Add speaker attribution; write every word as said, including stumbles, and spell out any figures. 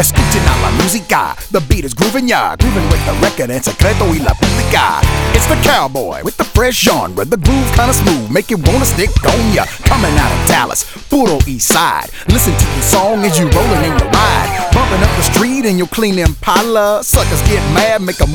Speaker 1: escuchen a la música. The beat is grooving ya, grooving with the record en secreto y la pública. It's the cowboy with the fresh genre. The groove kinda smooth, make you wanna stick on ya. Coming out of Dallas, puro east side. Listen to the song as you rolling in your ride. Bumping up the street in your clean Impala. Suckers get mad, make 'em